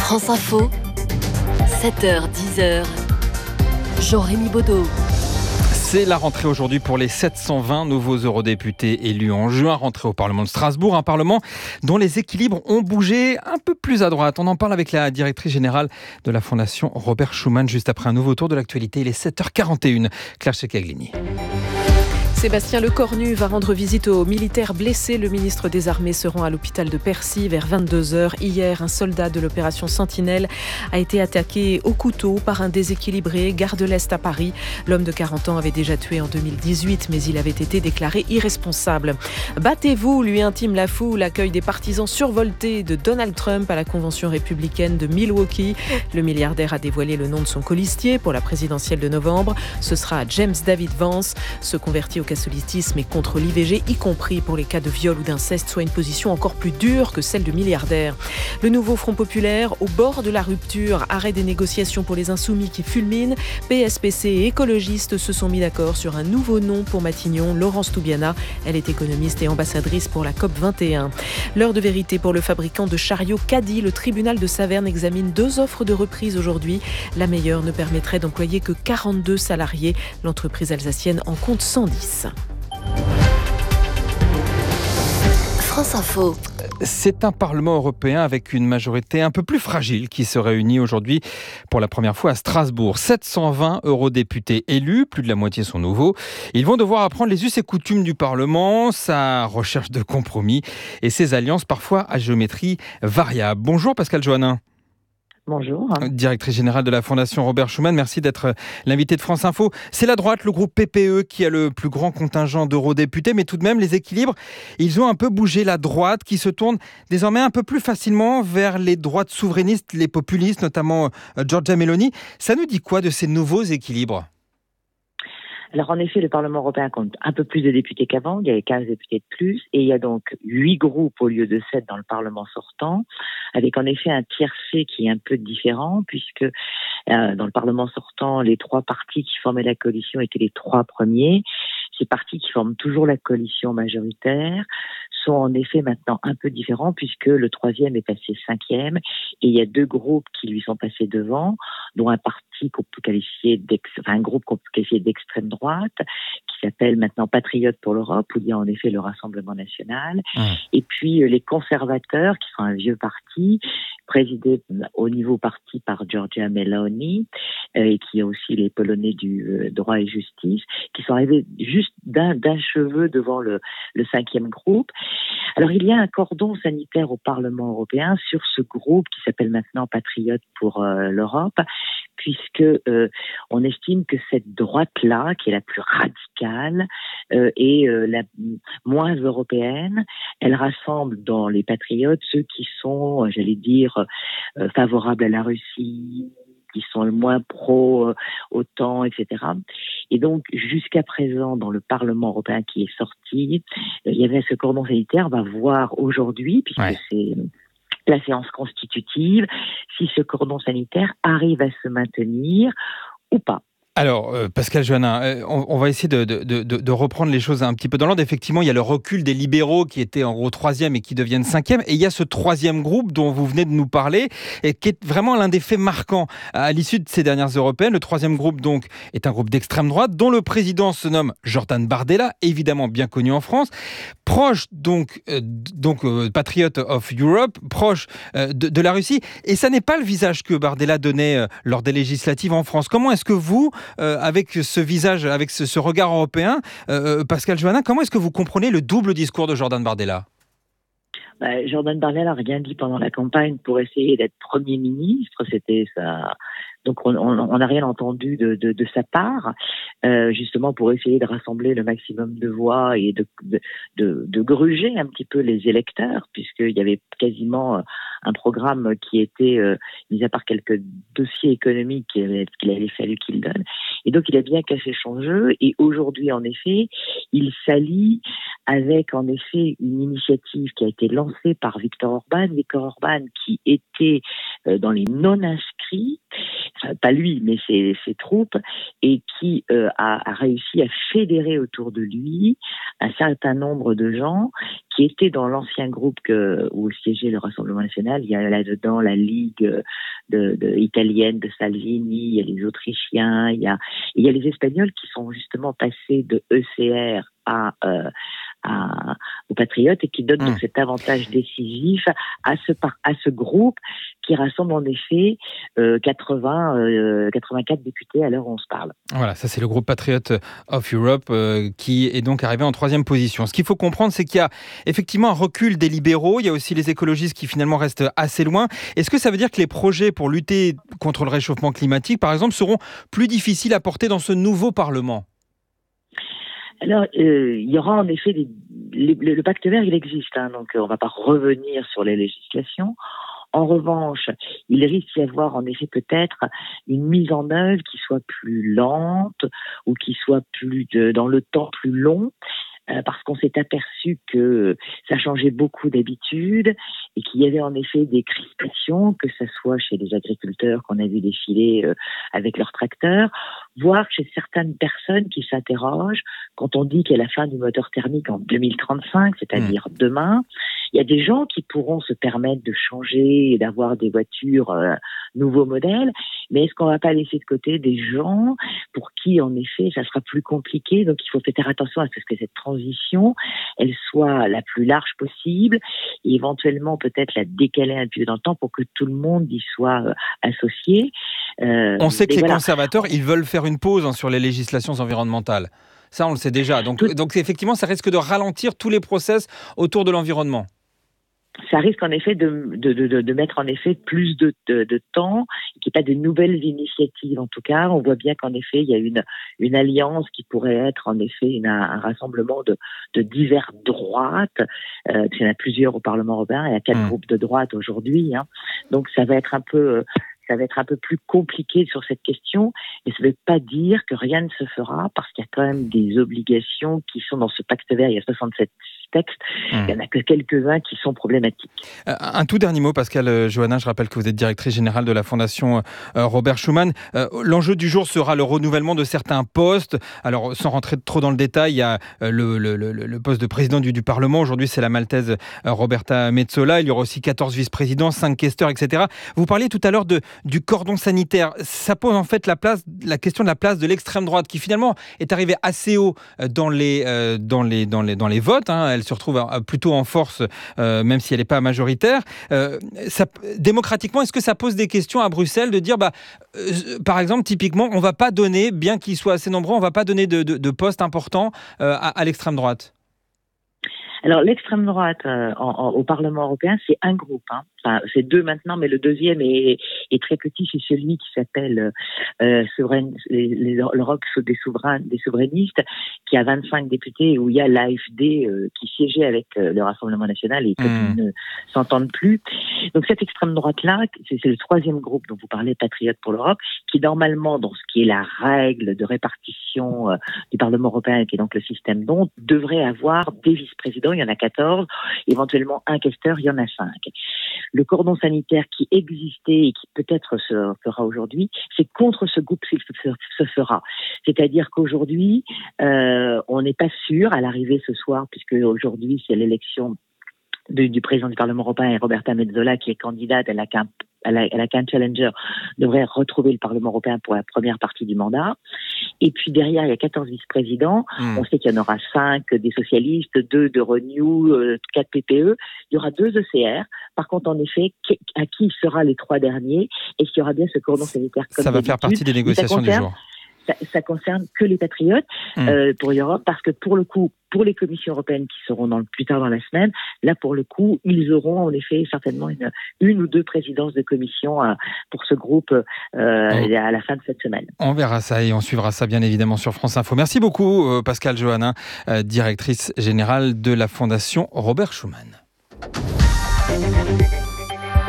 France Info, 7h-10h, Jean-Rémy Baudot. C'est la rentrée aujourd'hui pour les 720 nouveaux eurodéputés élus en juin, rentrée au Parlement de Strasbourg, un Parlement dont les équilibres ont bougé un peu plus à droite. On en parle avec la directrice générale de la Fondation Robert Schuman, juste après un nouveau tour de l'actualité. Il est 7h41. Claire Checaglini. Sébastien Lecornu va rendre visite aux militaires blessés. Le ministre des Armées se rend à l'hôpital de Percy vers 22h. Hier, un soldat de l'opération Sentinelle a été attaqué au couteau par un déséquilibré gare de l'Est à Paris. L'homme de 40 ans avait déjà tué en 2018, mais il avait été déclaré irresponsable. Battez-vous, lui intime la foule. Accueil des partisans survoltés de Donald Trump à la convention républicaine de Milwaukee. Le milliardaire a dévoilé le nom de son colistier pour la présidentielle de novembre. Ce sera James David Vance, se convertit au catholicisme et contre l'IVG, y compris pour les cas de viol ou d'inceste, soit une position encore plus dure que celle de milliardaire. Le nouveau Front populaire, au bord de la rupture, arrêt des négociations pour les insoumis qui fulminent. PSPC et écologistes se sont mis d'accord sur un nouveau nom pour Matignon, Laurence Toubiana. Elle est économiste et ambassadrice pour la COP21. L'heure de vérité pour le fabricant de chariots Caddy. Le tribunal de Saverne examine 2 offres de reprise aujourd'hui. La meilleure ne permettrait d'employer que 42 salariés. L'entreprise alsacienne en compte 110. France Info. C'est un Parlement européen avec une majorité un peu plus fragile qui se réunit aujourd'hui pour la première fois à Strasbourg. 720 eurodéputés élus, plus de la moitié sont nouveaux. Ils vont devoir apprendre les us et coutumes du Parlement, sa recherche de compromis et ses alliances parfois à géométrie variable. Bonjour Pascal Joannin. Bonjour. Directrice générale de la Fondation Robert Schuman, merci d'être l'invité de France Info. C'est la droite, le groupe PPE, qui a le plus grand contingent d'eurodéputés, mais tout de même, les équilibres, ils ont un peu bougé. La droite qui se tourne désormais un peu plus facilement vers les droites souverainistes, les populistes, notamment Giorgia Meloni. Ça nous dit quoi de ces nouveaux équilibres ? Alors en effet, le Parlement européen compte un peu plus de députés qu'avant, il y avait 15 députés de plus, et il y a donc 8 groupes au lieu de 7 dans le Parlement sortant, avec en effet un tiercé qui est un peu différent, puisque dans le Parlement sortant, les 3 partis qui formaient la coalition étaient les 3 premiers. Ces partis qui forment toujours la coalition majoritaire sont en effet maintenant un peu différents, puisque le 3e est passé 5e, et il y a 2 groupes qui lui sont passés devant, dont un parti qu'on peut qualifier un groupe qu'on peut qualifier d'extrême droite, qui s'appelle maintenant Patriotes pour l'Europe, où il y a en effet le Rassemblement national, et puis les conservateurs, qui sont un vieux parti, présidé au niveau parti par Giorgia Meloni, et qui a aussi les Polonais du droit et justice, qui sont arrivés juste d'un cheveu devant le 5e groupe. Alors il y a un cordon sanitaire au Parlement européen sur ce groupe qui s'appelle maintenant Patriotes pour l'Europe, puisque on estime que cette droite-là, qui est la plus radicale et la moins européenne, elle rassemble dans les patriotes ceux qui sont, j'allais dire, favorables à la Russie, qui sont le moins pro-OTAN, etc. Et donc, jusqu'à présent, dans le Parlement européen qui est sorti, il y avait ce cordon sanitaire. On va voir aujourd'hui, puisque c'est la séance constitutive, si ce cordon sanitaire arrive à se maintenir ou pas. Alors, Pascal Joannin, on va essayer de reprendre les choses un petit peu dans l'ordre. Effectivement, il y a le recul des libéraux qui étaient en gros 3e et qui deviennent 5e. Et il y a ce 3e groupe dont vous venez de nous parler et qui est vraiment l'un des faits marquants à l'issue de ces dernières européennes. Le 3e groupe, donc, est un groupe d'extrême droite dont le président se nomme Jordan Bardella, évidemment bien connu en France, proche donc Patriot of Europe, proche de la Russie. Et ça n'est pas le visage que Bardella donnait lors des législatives en France. Comment est-ce que vous, avec ce visage, avec ce regard européen, Pascal Joannin, comment est-ce que vous comprenez le double discours de Jordan Bardella ? Jordan Bardella n'a rien dit pendant la campagne pour essayer d'être Premier ministre. C'était ça. Donc on n'a rien entendu de sa part, justement pour essayer de rassembler le maximum de voix et de gruger un petit peu les électeurs, puisqu'il y avait quasiment un programme qui était, mis à part quelques dossiers économiques qu'il avait fallu qu'il donne. Et donc il a bien caché son jeu. Et aujourd'hui, en effet, il s'allie avec en effet une initiative qui a été lancée par Viktor Orban qui était dans les non-inscrits, pas lui, mais ses troupes, et qui a réussi à fédérer autour de lui un certain nombre de gens qui étaient dans l'ancien groupe où siégeait le Rassemblement national. Il y a là-dedans la Ligue italienne de Salvini, il y a les Autrichiens, il y a les Espagnols qui sont justement passés de ECR aux patriotes et qui donnent donc cet avantage décisif à ce groupe qui rassemble en effet 84 députés à l'heure où on se parle. Voilà, ça c'est le groupe Patriot of Europe qui est donc arrivé en 3e position. Ce qu'il faut comprendre, c'est qu'il y a effectivement un recul des libéraux, il y a aussi les écologistes qui finalement restent assez loin. Est-ce que ça veut dire que les projets pour lutter contre le réchauffement climatique, par exemple, seront plus difficiles à porter dans ce nouveau Parlement ? Alors, il y aura en effet le pacte vert, il existe, donc on ne va pas revenir sur les législations. En revanche, il risque d'y avoir en effet peut-être une mise en œuvre qui soit plus lente ou qui soit dans le temps plus long. Parce qu'on s'est aperçu que ça changeait beaucoup d'habitude et qu'il y avait en effet des crispations, que ce soit chez les agriculteurs qu'on a vu défiler avec leurs tracteurs, voire chez certaines personnes qui s'interrogent quand on dit qu'il y a la fin du moteur thermique en 2035, c'est-à-dire demain. Il y a des gens qui pourront se permettre de changer et d'avoir des voitures nouveaux modèles, mais est-ce qu'on ne va pas laisser de côté des gens pour qui, en effet, ça sera plus compliqué? Donc, il faut faire attention à ce que cette transition, elle soit la plus large possible et éventuellement peut-être la décaler un peu dans le temps pour que tout le monde y soit associé. On sait que les conservateurs, ils veulent faire une pause sur les législations environnementales. Ça, on le sait déjà. Donc effectivement, ça risque de ralentir tous les process autour de l'environnement. Ça risque en effet de mettre en effet plus de temps, qu'il n'y ait pas de nouvelles initiatives en tout cas. On voit bien qu'en effet il y a une alliance qui pourrait être en effet un rassemblement de diverses droites. Il y en a plusieurs au Parlement européen, il y a 4 groupes de droite aujourd'hui. Donc ça va être un peu plus compliqué sur cette question, et ça ne veut pas dire que rien ne se fera, parce qu'il y a quand même des obligations qui sont dans ce pacte vert. Il y a 67 textes, il n'y en a que quelques-uns qui sont problématiques. Un tout dernier mot, Pascale Johannin, je rappelle que vous êtes directrice générale de la Fondation Robert Schuman. L'enjeu du jour sera le renouvellement de certains postes. Alors, sans rentrer trop dans le détail, il y a le poste de président du Parlement. Aujourd'hui, c'est la Maltaise Roberta Metsola. Il y aura aussi 14 vice-présidents, 5 questeurs, etc. Vous parliez tout à l'heure du cordon sanitaire. Ça pose en fait la question de la place de l'extrême droite, qui finalement est arrivée assez haut dans les votes. Elle se retrouve plutôt en force, même si elle n'est pas majoritaire. Démocratiquement, est-ce que ça pose des questions à Bruxelles de dire, par exemple, typiquement, on ne va pas donner, bien qu'ils soient assez nombreux, on ne va pas donner de postes importants à l'extrême droite? Alors, l'extrême droite au Parlement européen, c'est un groupe. Enfin, c'est 2 maintenant, mais le deuxième est très petit. C'est celui qui s'appelle l'Europe des souverainistes, qui a 25 députés, où il y a l'AfD qui siégeait avec le Rassemblement national et qui ne s'entendent plus. Donc, cette extrême droite-là, c'est le 3e groupe dont vous parlez, Patriotes pour l'Europe, qui normalement, dans ce qui est la règle de répartition du Parlement européen, qui est donc le système d'onde, devrait avoir des vice-présidents. Il y en a 14, éventuellement un questeur, il y en a 5. Le cordon sanitaire qui existait et qui peut-être se fera aujourd'hui, c'est contre ce groupe qu'il se fera. C'est-à-dire qu'aujourd'hui, on n'est pas sûr à l'arrivée ce soir, puisque aujourd'hui c'est l'élection du président du Parlement européen, et Roberta Metsola, qui est candidate, elle a qu'un challenger, devrait retrouver le Parlement européen pour la première partie du mandat. Et puis derrière, il y a 14 vice-présidents. On sait qu'il y en aura 5 des socialistes, 2 de Renew, 4 PPE. Il y aura 2 ECR. Par contre, en effet, à qui sera les 3 derniers? Est-ce qu'il y aura bien ce cordon sanitaire comme ça va faire partie des négociations du jour. Ça concerne que les patriotes pour l'Europe, parce que pour le coup, pour les commissions européennes qui seront plus tard dans la semaine, là pour le coup, ils auront en effet certainement une ou 2 présidences de commission pour ce groupe à la fin de cette semaine. On verra ça et on suivra ça bien évidemment sur France Info. Merci beaucoup Pascale Johannin, directrice générale de la Fondation Robert Schuman.